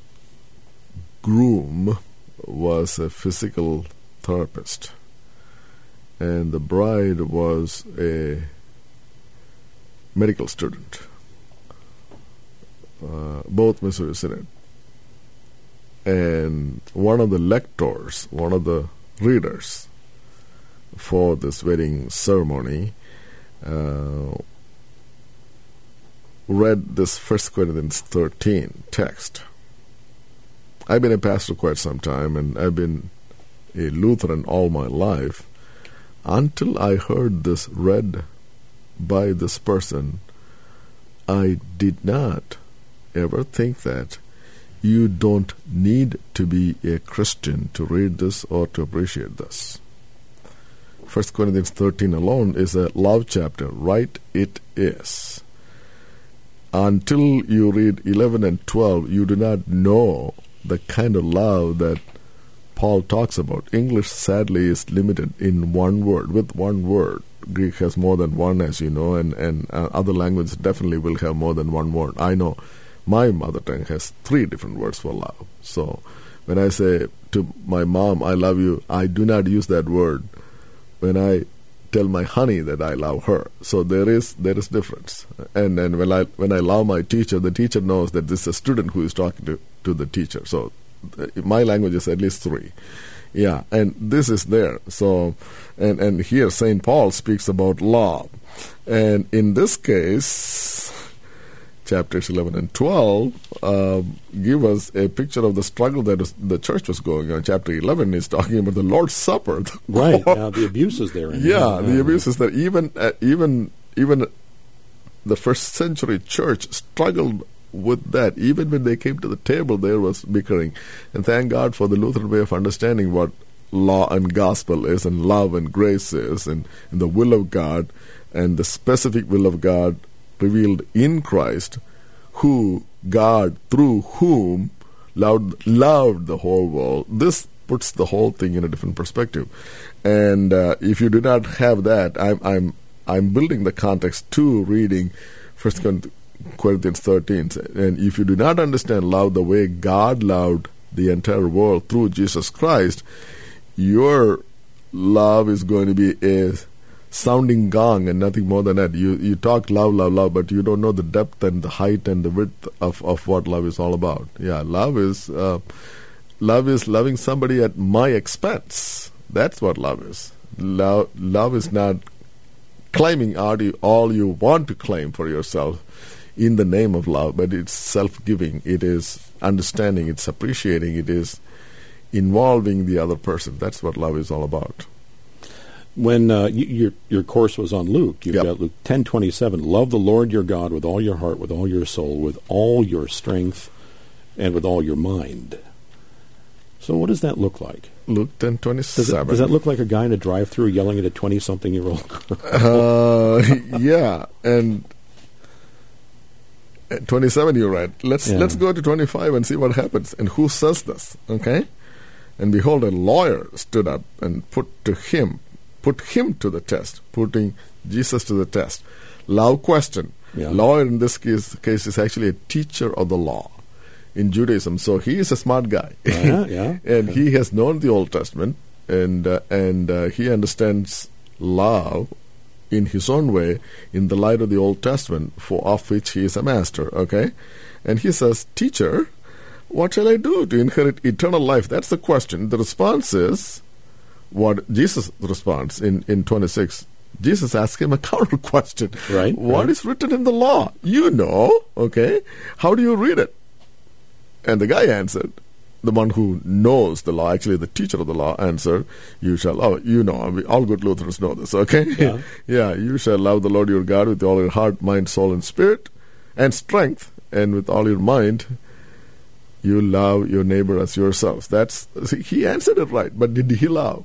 groom was a physical therapist, and the bride was a medical student. Uh, both Missouri Synod. And one of the lectors, one of the readers for this wedding ceremony, uh, read this First Corinthians thirteen text. I've been a pastor quite some time, and I've been a Lutheran all my life, until I heard this read by this person, I did not ever think that you don't need to be a Christian to read this or to appreciate this. First Corinthians thirteen alone is a love chapter. Right it is. Until you read eleven and twelve, you do not know the kind of love that Paul talks about. English, sadly, is limited in one word, with one word. Greek has more than one, as you know, and, and uh, other languages definitely will have more than one word. I know my mother tongue has three different words for love. So when I say to my mom, I love you, I do not use that word when I tell my honey that I love her. So there is there is difference. And then when I when I love my teacher, the teacher knows that this is a student who is talking to, to the teacher. So uh, my language is at least three. Yeah, and this is there. So, and, and here Saint Paul speaks about love. And in this case, chapters eleven and twelve uh, give us a picture of the struggle that was, the church was going on. Chapter eleven is talking about the Lord's Supper. Right, now the abuses there. In yeah, there. the abuses there. Even, uh, even, even the first century church struggled with that. Even when they came to the table, there was bickering. And thank God for the Lutheran way of understanding what law and gospel is, and love and grace is, and, and the will of God, and the specific will of God revealed in Christ, who God, through whom, loved, loved the whole world. This puts the whole thing in a different perspective. And uh, if you do not have that, I'm I'm I'm building the context to reading First Corinthians thirteen. And if you do not understand love the way God loved the entire world through Jesus Christ, your love is going to be a sounding gong and nothing more than that. You you talk love, love, love, but you don't know the depth and the height and the width of, of what love is all about. Yeah, love is uh, love is loving somebody at my expense. That's what love is. Love love is not claiming all you, all you want to claim for yourself in the name of love, but it's self-giving. It is understanding. It's appreciating. It is involving the other person. That's what love is all about. When uh, you, your your course was on Luke, you've yep. got Luke ten twenty-seven. Love the Lord your God with all your heart, with all your soul, with all your strength, and with all your mind. So what does that look like? Luke ten twenty-seven. Does, does that look like a guy in a drive-through yelling at a twenty-something-year-old girl? uh, yeah, and twenty-seven, you're right. Let's yeah. let's go to twenty-five and see what happens. And who says this? Okay, and behold, a lawyer stood up and put to him. Put him to the test, putting Jesus to the test. Love question. Yeah. Lawyer in this case, case is actually a teacher of the law in Judaism. So he is a smart guy. Uh-huh, yeah. And okay. he has known the Old Testament, and uh, and uh, he understands love in his own way in the light of the Old Testament, for of which he is a master. Okay? And he says, teacher, what shall I do to inherit eternal life? That's the question. The response is what Jesus responds in, in twenty-six. Jesus asks him a counter question. Right. What right. is written in the law? You know, okay? How do you read it? And the guy answered, the one who knows the law, actually the teacher of the law, answered, you shall, oh, you know, I mean, all good Lutherans know this, okay? Yeah. yeah, you shall love the Lord your God with all your heart, mind, soul, and spirit, and strength, and with all your mind, you love your neighbor as yourself. That's, see, he answered it right, but did he love?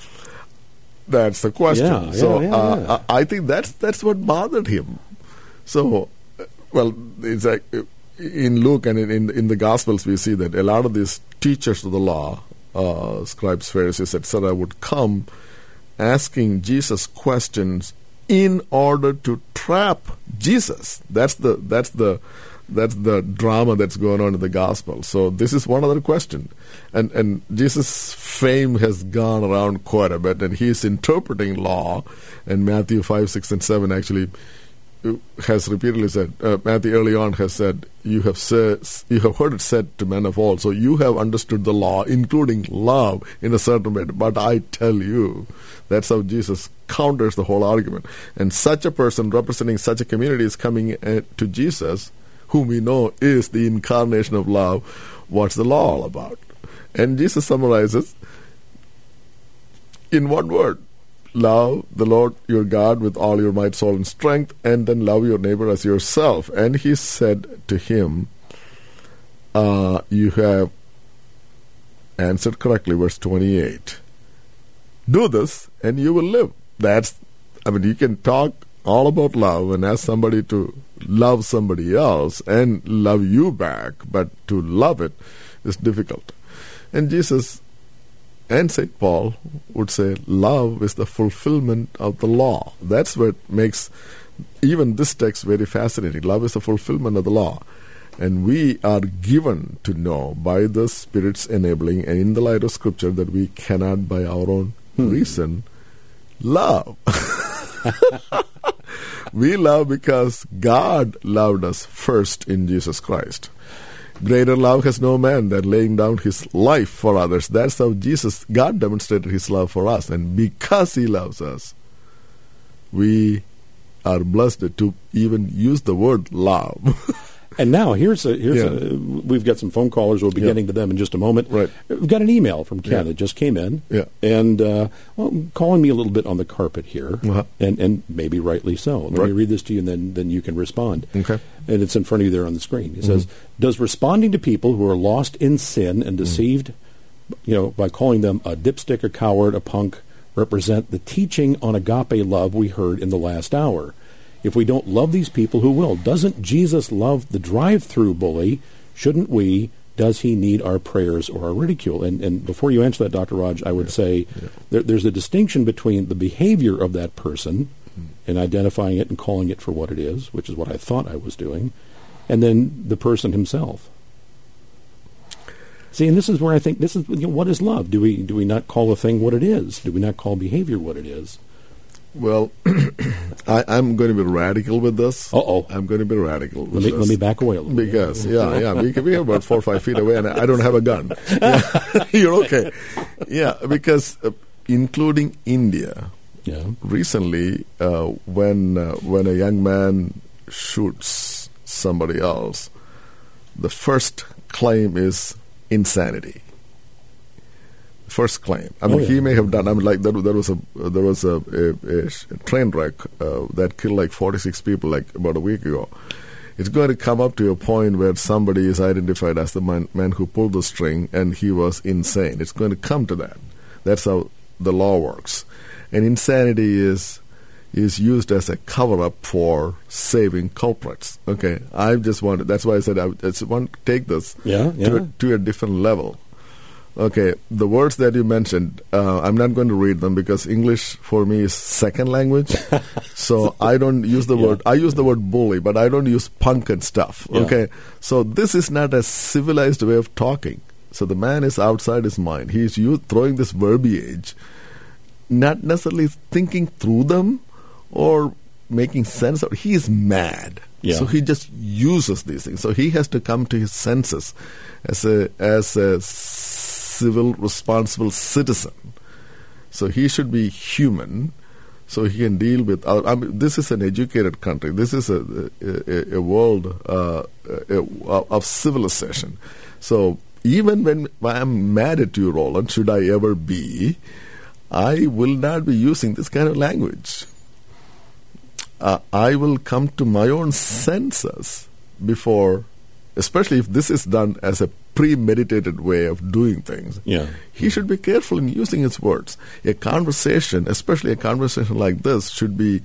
That's the question. Yeah, so yeah, yeah, uh, yeah. I think that's that's what bothered him. So, well, it's like in Luke and in, in in the Gospels we see that a lot of these teachers of the law, uh, scribes, Pharisees, et cetera, would come asking Jesus questions in order to trap Jesus. That's the that's the that's the drama that's going on in the Gospel. So this is one other question. And and Jesus' fame has gone around quite a bit, and he's interpreting law. And Matthew five, six, and seven actually has repeatedly said, uh, Matthew early on has said, you have said, you have heard it said to men of old, so you have understood the law, including love, in a certain way. But I tell you, that's how Jesus counters the whole argument. And such a person representing such a community is coming uh, to Jesus, whom we know is the incarnation of love. What's the law all about? And Jesus summarizes, in one word. Love the Lord your God with all your might, soul, and strength, and then love your neighbor as yourself. And he said to him, uh, you have answered correctly, verse twenty-eight. Do this, and you will live. That's, I mean, you can talk all about love and ask somebody to love somebody else and love you back, but to love it is difficult. And Jesus and Saint Paul would say love is the fulfillment of the law. That's what makes even this text very fascinating. Love is the fulfillment of the law. And we are given to know by the Spirit's enabling and in the light of Scripture that we cannot by our own hmm. reason love. We love because God loved us first in Jesus Christ. Greater love has no man than laying down his life for others. That's how Jesus, God demonstrated his love for us. And because he loves us, we are blessed to even use the word love. And now here's a, here's Yeah. a, we've got some phone callers. We'll be Yeah. getting to them in just a moment. Right. We've got an email from Ken Yeah. that just came in. Yeah. And uh, well, calling me a little bit on the carpet here, Uh-huh. and and maybe rightly so. Let Right. me read this to you, and then then you can respond. Okay. And it's in front of you there on the screen. It Mhm. says, "Does responding to people who are lost in sin and deceived, you know, by calling them a dipstick, a coward, a punk, represent the teaching on agape love we heard in the last hour? If we don't love these people, who will? Doesn't Jesus love the drive-through bully? Shouldn't we? Does he need our prayers or our ridicule?" And, and before you answer that, Doctor Raj, I would yeah, say yeah. There, there's a distinction between the behavior of that person mm. and identifying it and calling it for what it is, which is what I thought I was doing, and then the person himself. See, and this is where I think this is, you know, what is love? Do we do we not call a thing what it is? Do we not call behavior what it is? Well, I, I'm going to be radical with this. Uh-oh. I'm going to be radical with Let me, this. let me back away a little Because, bit. yeah, yeah, we can be about four or five feet away, and I don't have a gun. Yeah, you're okay. Yeah, because uh, including India, yeah. recently, uh, when uh, when a young man shoots somebody else, the first claim is insanity. First claim. I mean, oh, yeah. he may have done. I mean, like there, there was a there was a, a, a train wreck uh, that killed like forty-six people, like about a week ago. It's going to come up to a point where somebody is identified as the man, man who pulled the string, and he was insane. It's going to come to that. That's how the law works. And insanity is is used as a cover-up for saving culprits. Okay, I just wanted. That's why I said I just want to take this yeah, yeah. to a, to a different level. Okay, the words that you mentioned, uh, I'm not going to read them because English for me is second language. So I don't use the yeah. word, I use the word bully, but I don't use punk and stuff. Yeah. Okay, so this is not a civilized way of talking. So the man is outside his mind. He's used, throwing this verbiage, not necessarily thinking through them or making sense of it. He is mad. Yeah. So he just uses these things. So he has to come to his senses as a as a civil, responsible citizen. So he should be human, so he can deal with. Other, I mean, this is an educated country. This is a a, a world uh, a, a, of civilization. So even when I'm mad at you, Roland, should I ever be, I will not be using this kind of language. Uh, I will come to my own senses before, especially if this is done as a premeditated way of doing things. Yeah. He should be careful in using his words. A conversation, especially a conversation like this, should be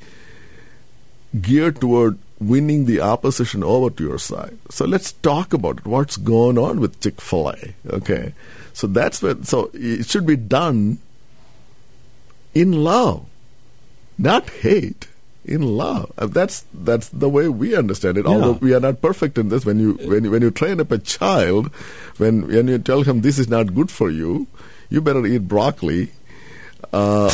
geared toward winning the opposition over to your side. So let's talk about it. What's going on with Chick-fil-A? Okay. So that's what, so it should be done in love, not hate. In love, uh, that's that's the way we understand it. Yeah. Although we are not perfect in this. When you when you, when you train up a child, when when you tell him this is not good for you, you better eat broccoli. Uh,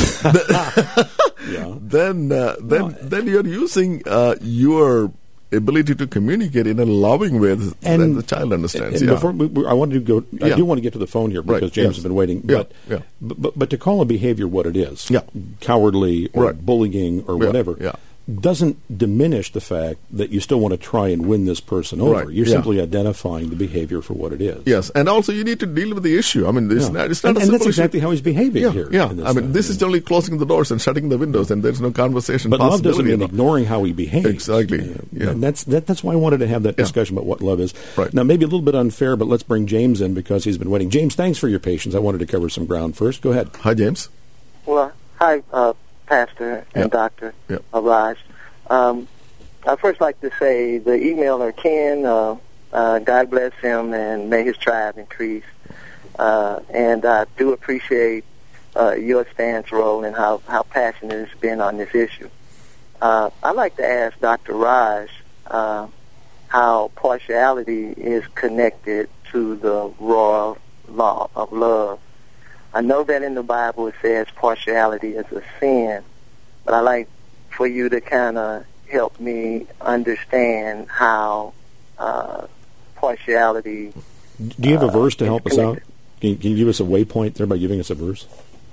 yeah. Then uh, then No. then you're using uh, your ability to communicate in a loving way that And- the child understands. And yeah. before we, we- I wanted to go. I Yeah. do want to get to the phone here because Right, James yes. has been waiting. Yeah, But, yeah. but but to call a behavior what it is, Yeah. cowardly or Right. bullying or Yeah, whatever. yeah. doesn't diminish the fact that you still want to try and win this person over. Right, You're yeah. simply identifying the behavior for what it is. Yes, and also you need to deal with the issue. I mean, it's Yeah. not, it's not and, a and simple that's exactly issue. how he's behaving Yeah, here. yeah. in this I mean, thing. this is only closing the doors and shutting the windows, and there's no conversation But love doesn't possibility mean at all. ignoring how he behaves. Exactly. Yeah. And that's that, that's why I wanted to have that Yeah. discussion about what love is. Right. Now, maybe a little bit unfair, but let's bring James in because he's been waiting. James, thanks for your patience. I wanted to cover some ground first. Go ahead. Hi, James. Well, hi, uh, Pastor and Yeah. Doctor Yeah. uh, Raj. Um, I'd first like to say the emailer, Ken, uh, uh, God bless him and may his tribe increase. Uh, and I do appreciate uh, your stance, role, and how, how passionate it's been on this issue. Uh, I'd like to ask Doctor Raj uh, how partiality is connected to the royal law of love. I know that in the Bible it says partiality is a sin, but I'd like for you to kind of help me understand how uh, partiality... Do you have a uh, verse to is help us out? connected. Can you, can you give us a waypoint there by giving us a verse?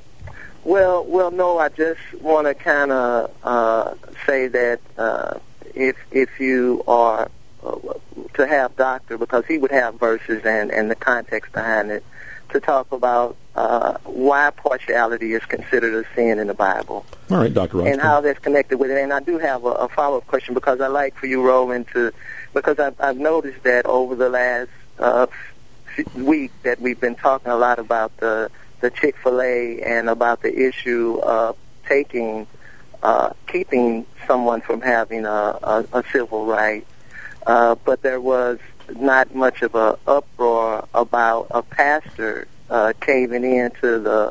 Well, well, no, I just want to kind of uh, say that uh, if if you are uh, to have Doctor, because he would have verses and, and the context behind it, to talk about uh, why partiality is considered a sin in the Bible. All right, Doctor Raj. And how that's connected with it. And I do have a, a follow-up question because I like for you, Roland, to, because I've, I've noticed that over the last uh, f- week that we've been talking a lot about the, the Chick-fil-A and about the issue of taking, uh, keeping someone from having a, a, a civil right. Uh, but there was not much of a uproar about a pastor uh, caving into the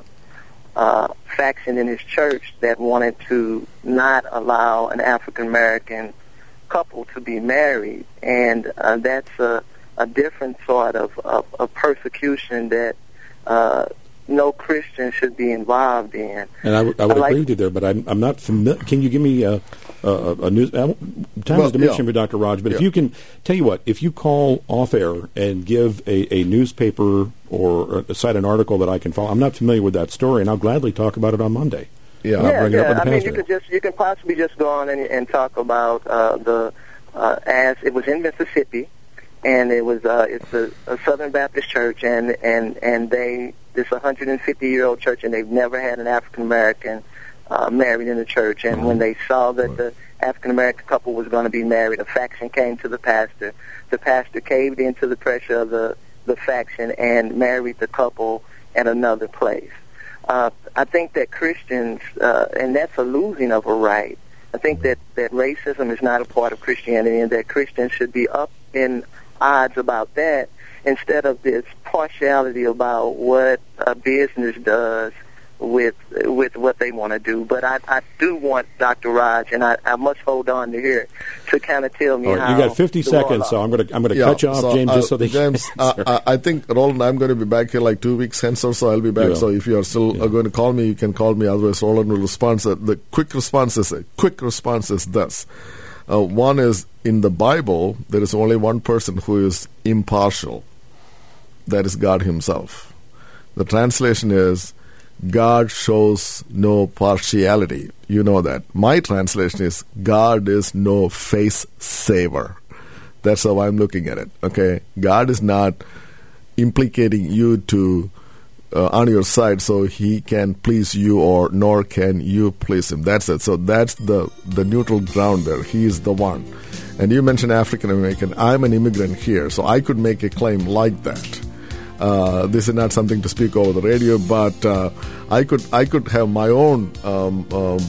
uh, faction in his church that wanted to not allow an African American couple to be married, and uh, that's a, a different sort of, of, of persecution that uh, no Christian should be involved in. And I, w- I would I like- agree with you there, but I'm, I'm not familiar. Can you give me a, a, a news? I won't- time Well, is diminishing yeah. for Doctor Raj, but if Yeah. you can tell you what, if you call off air and give a, a newspaper or uh, cite an article that I can follow, I'm not familiar with that story, and I'll gladly talk about it on Monday. Yeah, I'll yeah, bring it yeah. up with the I mean, pastor. you could just you can possibly just go on and, and talk about uh, the uh, as it was in Mississippi, and it was uh, it's a, a Southern Baptist church, and and and they this one hundred fifty year old church, and they've never had an African American uh, married in the church. And when they saw that the African American couple was going to be married, a faction came to the pastor. The pastor caved into the pressure of the the faction and married the couple at another place. Uh, I think that Christians, uh, and that's a losing of a right. I think that, that racism is not a part of Christianity, and that Christians should be up in odds about that instead of this partiality about what a business does with with what they want to do. But I, I do want Doctor Raj, and I, I must hold on to here to kind of tell me All right, how you got fifty the seconds, law- so I'm going to I'm going to Yeah, cut you off, so, James, uh, just so they James, uh, I I think, Roland, I'm going to be back here like two weeks hence or so. I'll be back. Yeah. So if you are still Yeah. uh, going to call me, you can call me. Otherwise, Roland will respond. So the quick response is, quick response is this. Uh, one is, in the Bible, there is only one person who is impartial. That is God himself. The translation is, God shows no partiality. You know that. My translation is, God is no face saver. That's how I'm looking at it. Okay, God is not implicating you to uh, on your side so he can please you, or nor can you please him. That's it. So that's the the neutral ground there. He is the one. And you mentioned African American. I'm an immigrant here, so I could make a claim like that. Uh, this is not something to speak over the radio, but uh, I could I could have my own um, um,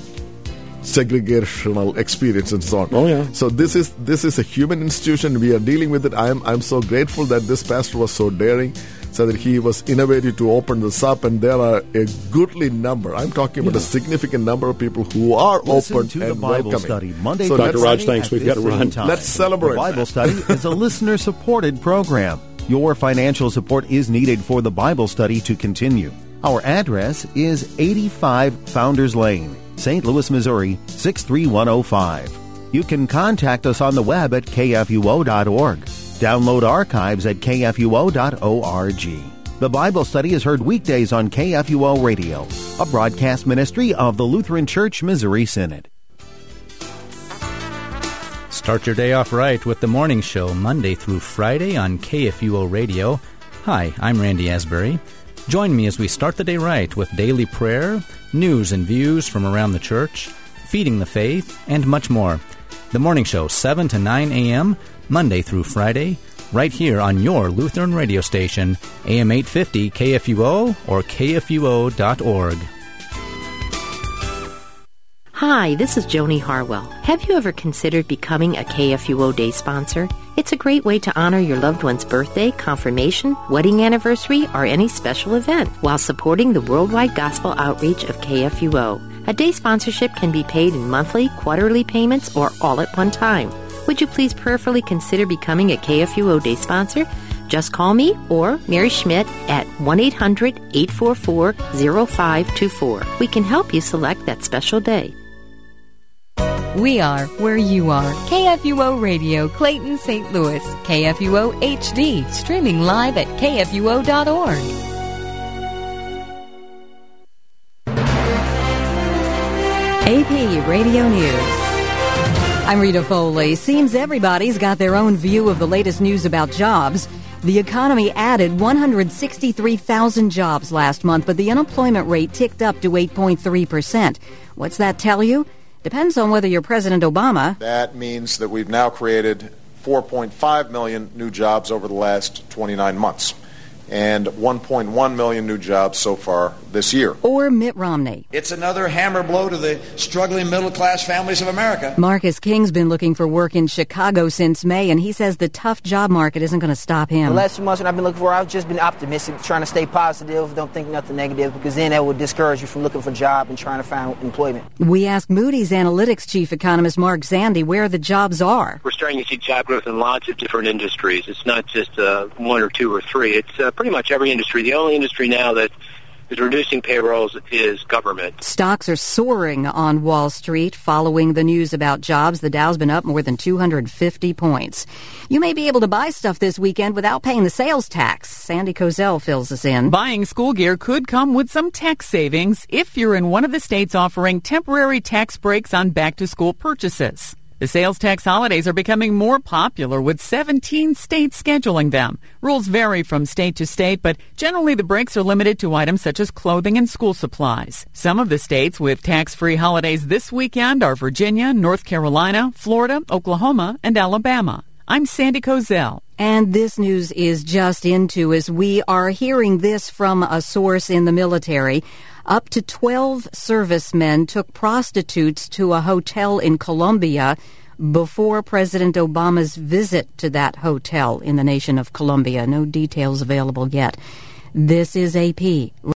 segregational experience and so on. Oh yeah. So this is this is a human institution. We are dealing with it. I'm I'm so grateful that this pastor was so daring, so that he was innovative to open this up, and there are a goodly number. I'm talking about Yeah. a significant number of people who are Listen open to and the Bible welcoming. study Monday So through Doctor let's- Raj, Friday thanks. at We've got to this run. same time. Let's celebrate The Bible that. study is a listener-supported program. Your financial support is needed for the Bible study to continue. Our address is eighty-five Founders Lane, Saint Louis, Missouri, six three one oh five. You can contact us on the web at k f u o dot org. Download archives at k f u o dot org. The Bible study is heard weekdays on K F U O Radio, a broadcast ministry of the Lutheran Church Missouri Synod. Start your day off right with the Morning Show, Monday through Friday on K F U O Radio. Hi, I'm Randy Asbury. Join me as we start the day right with daily prayer, news and views from around the church, feeding the faith, and much more. The Morning Show, seven to nine a.m., Monday through Friday, right here on your Lutheran radio station, A M eight fifty K F U O or K F U O dot org. Hi, this is Joni Harwell. Have you ever considered becoming a K F U O Day sponsor? It's a great way to honor your loved one's birthday, confirmation, wedding anniversary, or any special event while supporting the worldwide gospel outreach of K F U O. A day sponsorship can be paid in monthly, quarterly payments, or all at one time. Would you please prayerfully consider becoming a K F U O Day sponsor? Just call me or Mary Schmidt at one eight hundred eight four four zero five two four. We can help you select that special day. We are where you are. K F U O Radio, Clayton, Saint Louis. K F U O H D, streaming live at K F U O dot org. A P Radio News. I'm Rita Foley. Seems everybody's got their own view of the latest news about jobs. The economy added one hundred sixty-three thousand jobs last month, but the unemployment rate ticked up to eight point three percent. What's that tell you? Depends on whether you're President Obama. That means that we've now created four point five million new jobs over the last twenty-nine months. And one point one million new jobs so far this year. Or Mitt Romney. It's another hammer blow to the struggling middle-class families of America. Marcus King's been looking for work in Chicago since May, and he says the tough job market isn't going to stop him. The last few months when I've been looking for, I've just been optimistic, trying to stay positive, don't think nothing negative, because then that would discourage you from looking for a job and trying to find employment. We asked Moody's Analytics chief economist Mark Zandi where the jobs are. We're starting to see job growth in lots of different industries. It's not just uh, one or two or three. It's uh, pretty much every industry. The only industry now that is reducing payrolls is government. Stocks are soaring on Wall Street following the news about jobs. The Dow's been up more than two hundred fifty points. You may be able to buy stuff this weekend without paying the sales tax. Sandy Kozel fills us in. Buying school gear could come with some tax savings if you're in one of the states offering temporary tax breaks on back-to-school purchases. The sales tax holidays are becoming more popular, with seventeen states scheduling them. Rules vary from state to state, but generally the breaks are limited to items such as clothing and school supplies. Some of the states with tax-free holidays this weekend are Virginia, North Carolina, Florida, Oklahoma, and Alabama. I'm Sandy Kozel. And this news is just into as we are hearing this from a source in the military. Up to twelve servicemen took prostitutes to a hotel in Colombia before President Obama's visit to that hotel in the nation of Colombia. No details available yet. This is A P.